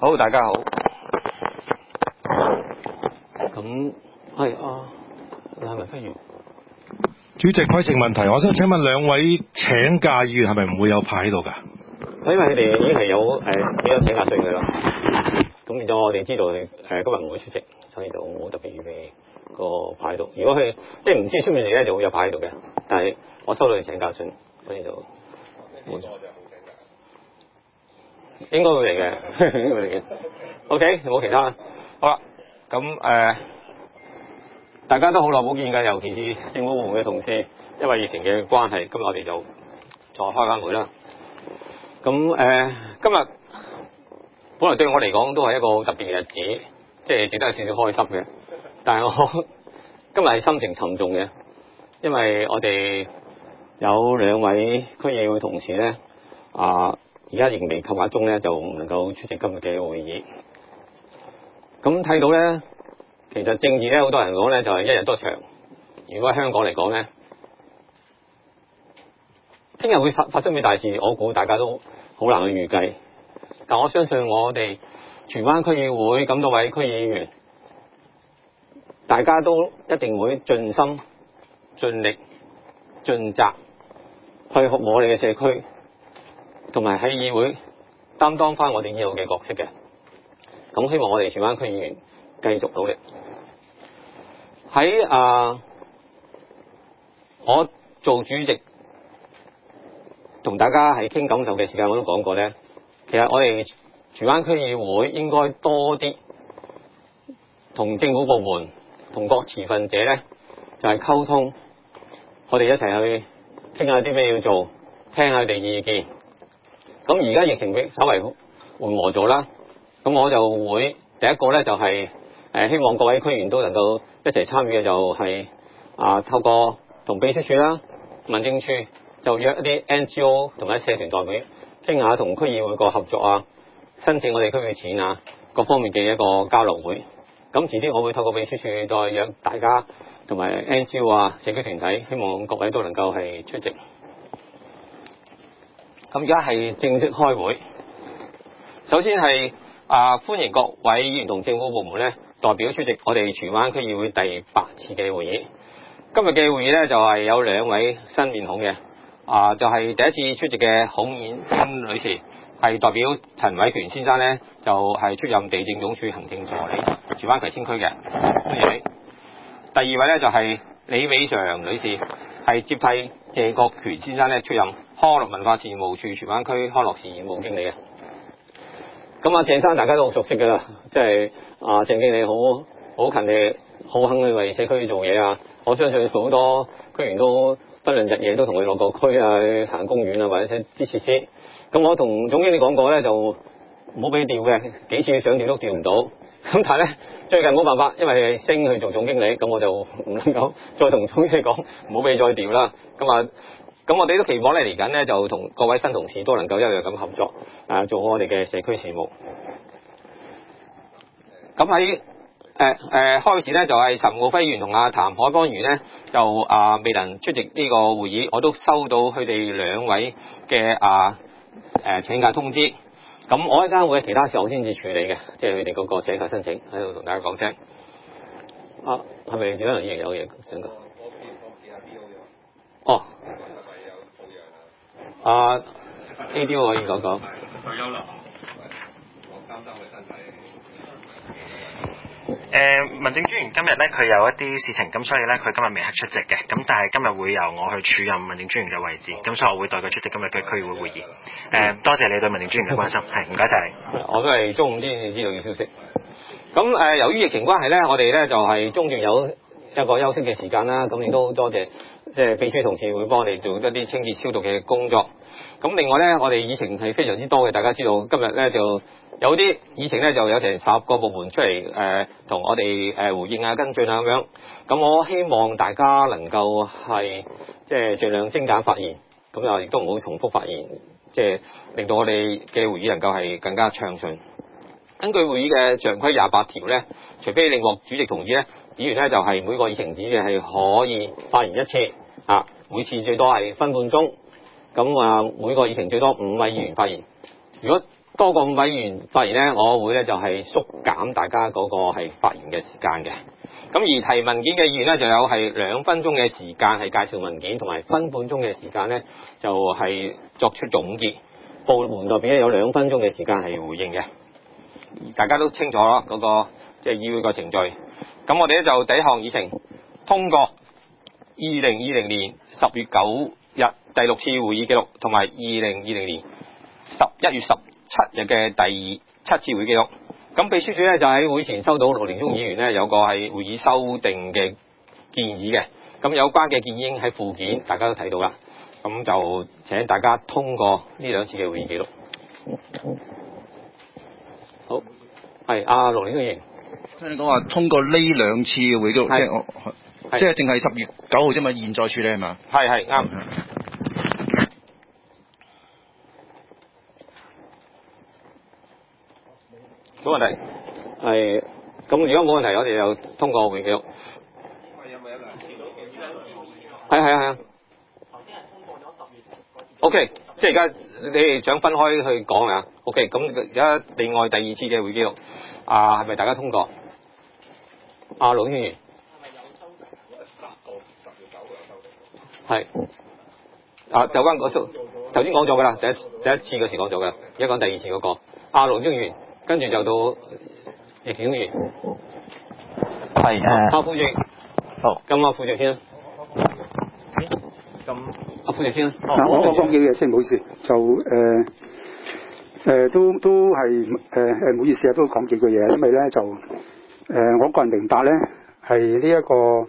好，大家好。咁係賴文輝議員。 主席，規程問題，我想請問兩位請假議員係咪唔會有排喺度㗎？ 因為佢哋已經係有俾咗請假信嘅啦。咁變咗我哋知道你今日唔會出席，所以就冇特別預備個牌喺度。如果佢即係唔知出面嚟咧，就會有牌喺度嘅。但係我收到你請假信，所以就冇。應該會嚟嘅，應該會嚟嘅。OK， 冇其他啦。好啦，咁大家都好耐冇見㗎，尤其是政府部門嘅同事，因為疫情嘅關係，今日我哋就再開返會啦。咁今日本來對我嚟講都係一個好特別嘅日子，即係值得有少少開心嘅。但係我今日係心情沉重嘅，因為我哋有兩位區議會同事咧，而家仍未扣押中咧，就唔能夠出席今日嘅會議。咁睇到咧，其實政治咧，好多人講咧就係一日多長。如果喺香港嚟講咧，聽日會發生咩大事，我估大家都好難去預計。但我相信我哋荃灣區議會咁多位區議員，大家都一定會盡心、盡力、盡責去服務我哋嘅社區，同埋喺議會擔當翻我哋以後嘅角色嘅。咁希望我哋荃灣區議員繼續努力。喺我做主席同大家係傾感受嘅時間，我都講過咧，其實我哋荃灣區議會應該多啲同政府部門、同各持份者咧，就係溝通，我哋一齊去傾下啲咩要做，聽下佢哋意見。咁而家疫情稍為緩和咗啦，咁我就會第一個咧就係希望各位區議員都能夠一齊參與嘅，就係透過同秘書處啦、民政處就約一啲 NGO 同埋社團代表傾下同區議會個合作啊，申請我哋區嘅錢啊，各方面嘅一個交流會。咁遲啲我會透過秘書處再約大家同埋 NGO 啊、社區團體，希望各位都能夠係出席。咁而家係正式開會，首先係歡迎各位議員同政府部門咧代表出席我哋荃灣區議會第8次嘅會議。今日嘅會議咧就係有兩位新面孔嘅，就係第一次出席嘅孔燕珍女士，係代表陳偉權先生咧就係出任地政總署行政助理，荃灣葵青區嘅，歡迎你。第二位咧就係李美祥女士，係接替謝國權先生咧出任康樂文化事務處荃灣區康樂事務經理嘅。咁鄭生大家都好熟悉㗎啦，即係鄭經理好勤力，好肯去為社區做嘢啊！我相信好多區員都不論日夜都同佢落個區啊，去行公園啊，或者啲設施。咁我同總經理講過咧，就唔好俾佢調嘅，幾次想調都調唔到。咁但係咧最近冇辦法，因為升去做總經理，咁我就唔能夠再同總經理講唔好俾佢再調啦。咁我哋都期望咧嚟緊咧就同各位新同事都能夠一樣咁合作，做好我哋嘅社區事務。咁喺開始咧就係岑敖暉議員同譚凱邦議員咧就未能出席呢個會議，我都收到佢哋兩位嘅請假通知。咁我一陣會喺其他時候先至處理嘅，即係佢哋嗰個請假申請喺度同大家講聲。係咪謝德梁議員有嘢想講？哦。ADO 可以講講。 退休啦，我擔心佢身體。民政專員今日咧佢有一啲事情，咁所以咧佢今日未係出席嘅，咁但係今日會由我去署任民政專員嘅位置，咁所以我會代佢出席今日嘅區議會會議。多謝你對民政專員嘅關心，係唔該晒你。 我都係中午先知道嘅消息。咁由於疫情關係咧，我哋咧就係中段有一個休息嘅時間啦，咁亦都多謝即係秘書同事會幫我哋做一啲清潔消毒嘅工作。咁另外咧，我哋議程係非常之多嘅，大家知道今日咧就有啲議程咧就有成10個部門出嚟同我哋回應啊、跟進啊咁樣。咁我希望大家能夠係即係盡量精簡發言，咁又亦都唔好重複發言，即係令到我哋嘅會議能夠係更加暢順。根據會議嘅常規28條咧，除非另獲主席同意咧，議員咧就係每個議程指嘅係可以發言一次，每次最多係分半鐘。咁每個議程最多5位議員發言。如果多個委員發言咧，我會咧就係縮減大家嗰個係發言嘅時間嘅。咁而提文件嘅議員咧，就有係2分鐘嘅時間係介紹文件，同埋分半鐘嘅時間咧就係作出總結。部門代表咧有2分鐘嘅時間係回應嘅。大家都清楚啦，嗰個即係議會個程序。咁我哋咧就第一項議程通過2020年10月9日第6次會議記錄，同埋2020年11月17日嘅第7次會議記錄。咁秘書處咧就喺會前收到陸寧宗議員咧有個係會議修訂嘅建議嘅，咁有關嘅建議已經喺附件，大家都睇到啦。咁就請大家通過呢2次嘅會議記錄。好，係阿陸寧宗議員。 聽你講話通過呢2次嘅會議記錄，即係淨係10月9號啫嘛，現在處理係嘛？ 係啱。冇問題，係咁。如果冇問題，我哋就通過會議記錄。有冇2次到嘅？係。頭先係通過咗10月嗰次。OK， 即係而家你哋想分開去講啊 ？OK， 咁而家另外第2次嘅會議記錄，係咪大家通過？陸議員。係咪有修訂？10月9日有修訂。係。有關嗰頭先講咗㗎啦，第一次嗰時講咗㗎，而家講第2次嗰個。陸議員。跟住就到易建議員，係副主席，好，咁副主席先啦，咁副主席先啦。 我講幾句嘢先，唔好意思，就都係唔好意思啊，都講幾句嘢，因為咧就我個人明白咧係呢一個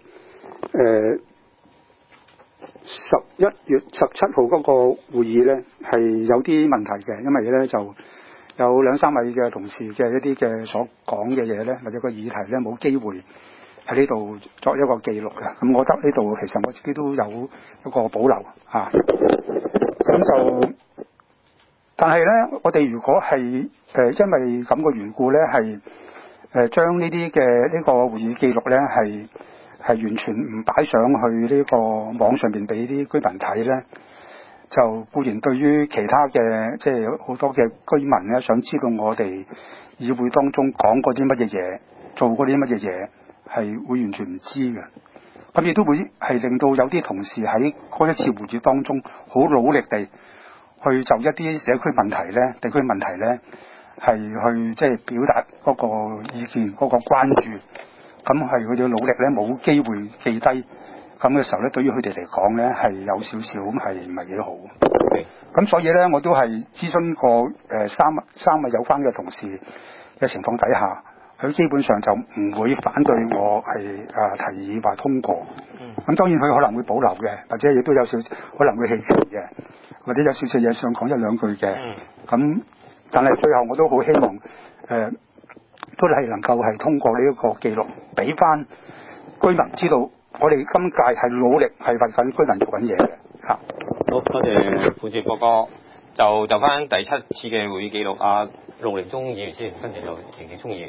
11月17號嗰個會議咧係有啲問題嘅，因為咧就有2-3位嘅同事嘅一啲嘅所講嘅嘢咧，或者個議題咧冇機會喺呢度作一個記錄嘅。咁我覺得呢度其實我自己都有一個保留嚇。咁就但係咧，我哋如果係因為咁嘅緣故咧，係將呢啲嘅呢個會議記錄咧係完全唔擺上去呢個網上邊俾啲居民睇咧。就固然對於其他嘅即係好多嘅居民咧，想知道我哋議會當中講過啲乜嘢嘢，做過啲乜嘢嘢，係會完全唔知嘅。咁亦都會係令到有啲同事喺嗰一次會議當中好努力地去就一啲社區問題咧、地區問題咧，係去即係表達嗰個意見、嗰個關注。咁係佢哋努力咧，冇機會記低。咁嘅時候咧，對於佢哋嚟講咧，係有少少咁係唔係幾好。咁所以咧，我都係諮詢過三位有關嘅同事嘅情況底下，佢基本上就唔會反對我係提議話通過。咁當然佢可能會保留嘅，或者亦都有少可能會棄權嘅，或者有少少嘢想講1-2句嘅。咁但係最後我都好希望都係能夠係通過呢一個記錄，俾翻居民知道。我哋今屆係努力係為緊居民做緊嘢嘅嚇。 好，多謝副主席哥哥。就翻第7次嘅會議記錄，陸寧宗議員先，跟住就易建聰議員。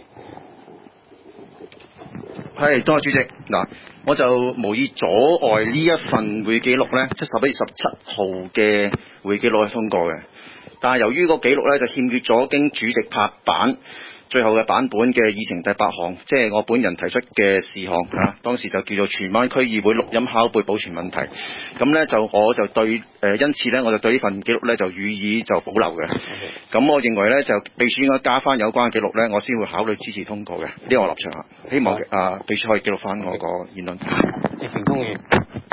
係，多謝主席。嗱，我就無意阻礙呢一份會議記錄咧，即11月17號嘅會議記錄係通過嘅。但係由於個記錄咧就欠缺咗經主席拍板。最後嘅版本嘅議程第8項，即係我本人提出嘅事項嚇，當時就叫做荃灣區議會錄音拷貝保存問題。咁咧我就對因此咧我就對呢份記錄咧就予以就保留嘅。咁我認為咧就秘書應該加翻有關嘅記錄咧，我先會考慮支持通過嘅。呢個立場嚇，希望秘書可以記錄翻我個言論。 易建聰議員。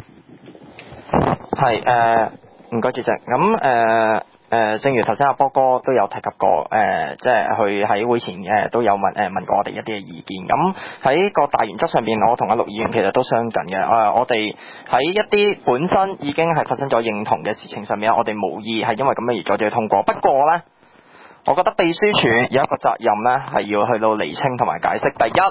係唔該主席。咁正如頭先阿波哥都有提及過，即係佢喺會前都有問過我哋一啲嘅意見。咁喺個大原則上面，我同阿陸議員其實都相近嘅。我哋喺一啲本身已經係發生咗認同嘅事情上面，我哋無意係因為咁樣而阻止佢通過。不過呢，我覺得秘書處有一個責任呢，係要去到釐清同埋解釋。第一，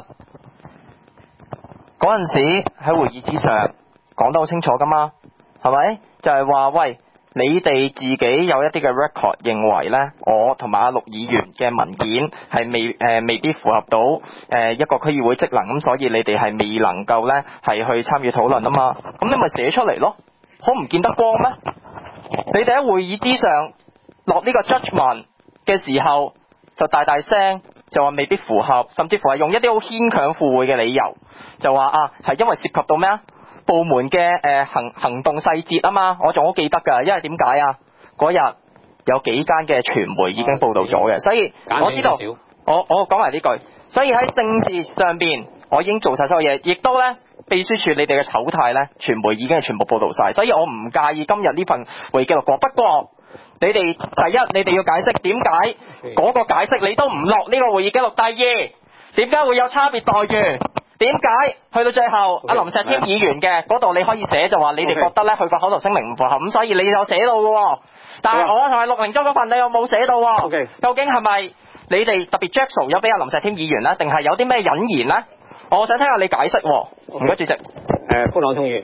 嗰陣時喺會議之上講得好清楚㗎嘛，係咪？就係話喂。你哋自己有一啲嘅 record 認為呢，我同埋阿陸議員嘅文件係未必符合到一個區議會職能，咁所以你哋係未能夠呢係去參與討論啊嘛。咁你咪寫出嚟咯，好唔見得光咩？你哋喺會議之上落呢個 judgment， 嘅時候就大大聲就話未必符合，甚至乎係用一啲好牽強附會嘅理由，就話係因為涉及到咩啊部門嘅行動細節啊嘛，我仲好記得㗎，因為點解啊？嗰日有幾間嘅傳媒已經報導咗嘅，所以我知道我講埋呢句，所以喺政治上邊我已經做晒所有嘢，亦都咧秘書處你哋嘅醜態咧，傳媒已經係全部報導晒，所以我唔介意今日呢份會議記錄過。不過你哋第一，你哋要解釋點解嗰個解釋你都唔落呢個會議記錄；第二，點解會有差別待遇？點解去到最後阿林石添議員嘅嗰度你可以寫就話你哋覺得咧佢個口頭聲明唔符合，咁所以你有寫到嘅喎。但係我同埋陸寧中嗰份你有冇寫到喎？究竟係咪你哋特別着數咗俾阿林石添議員咧，定係有啲咩隱言咧？我想聽下你解釋喎。唔該，主席。 潘朗通議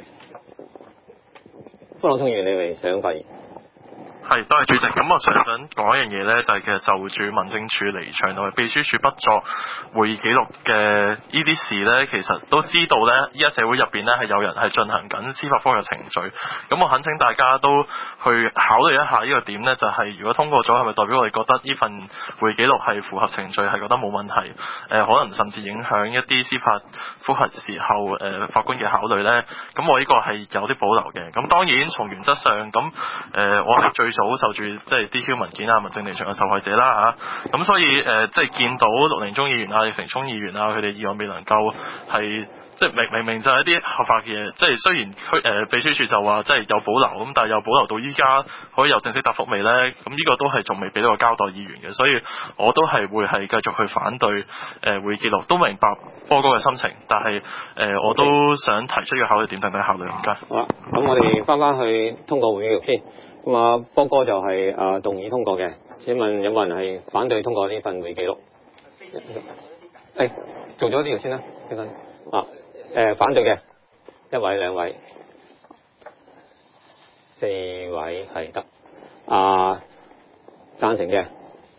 員，你咪想發言？ 係，多謝主席。咁我想講一樣嘢呢，就係其實就住民政處離場同埋秘書處不作會議記錄嘅呢啲事呢，其實都知道呢，依家社會入邊呢係有人係進行緊司法覆核程序。咁我懇請大家都去考慮一下呢個點呢，就係如果通過咗，係咪代表我哋覺得呢份會議記錄係符合程序，係覺得冇問題？可能甚至影響一啲司法覆核時候法官嘅考慮呢。咁我呢個係有啲保留嘅。咁當然從原則上，咁我係最早受住即係 DQ 文件啊、民政離場嘅受害者啦嚇，咁所以即係見到陸寧中議員啊、易成聰議員啊，佢哋議案未能夠係即係明明就係一啲合法嘅嘢，即係雖然秘書處就話即係有保留咁，但係有保留到依家可以有正式答覆未呢？咁呢個都係仲未俾到個交代議員嘅，所以我都係會係繼續去反對會議記錄，都明白波哥嘅心情，但係我都想提出嘅考慮點等等考慮。唔該。 好啦，咁我哋翻去通過會議記錄先。咁啊，波哥就係動議通過嘅。請問有冇人係反對通過呢份會議記錄？做咗呢條先啦，呢份反對嘅1位、2位、4位係得。贊成嘅，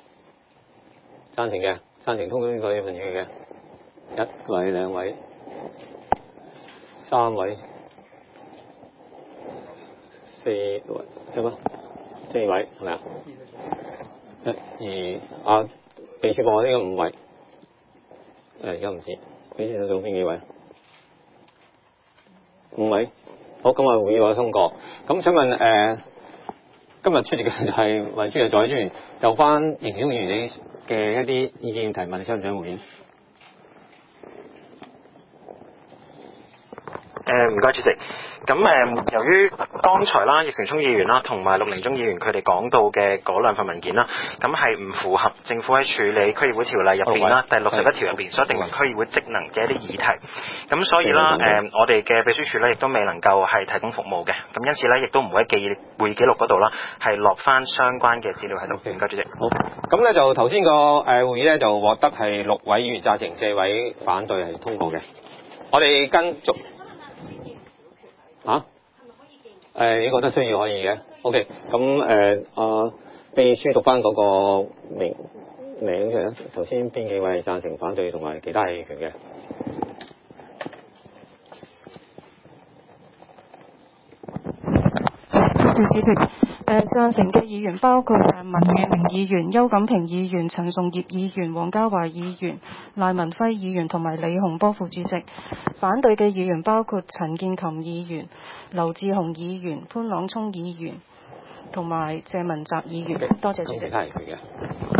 贊成通過呢份會議嘅1位、2位、3位、4位。4位係咪啊？1、2秘書部呢個5位，而家唔知秘書做邊幾位？5位，好，咁啊會議通過。咁請問今日出席嘅就係運輸嘅助理專員，就翻易成聰議員你嘅一啲意見提問，你想唔想回應？ 唔該主席。咁由於剛才啦，易成聰議員啦，同埋陸寧中議員佢哋講到嘅嗰兩份文件啦，咁係唔符合政府喺處理區議會條例入邊啦，第61條入邊所定為區議會職能嘅一啲議題。咁所以啦，我哋嘅秘書處咧，亦都未能夠係提供服務嘅。咁因此咧，亦都唔會喺會議記錄嗰度啦，係落翻相關嘅資料喺度。唔該主席。 好，咁咧就頭先個會議咧就獲得係6位議員贊成，4位反對係通過嘅。我哋跟續。你覺得需要可以嘅 ，OK， 咁秘書讀翻嗰個名出嚟啦。頭先邊幾位係贊成、反對同埋其他棄權嘅？ 多謝主席。贊成嘅議員包括文裕明議員、邱錦平議員、陳頌業議員、黃家華議員、賴文輝議員同埋李洪波副主席。反對嘅議員包括陳建鑫議員、劉志雄議員、潘朗聰議員同埋謝文澤議員。多謝主席。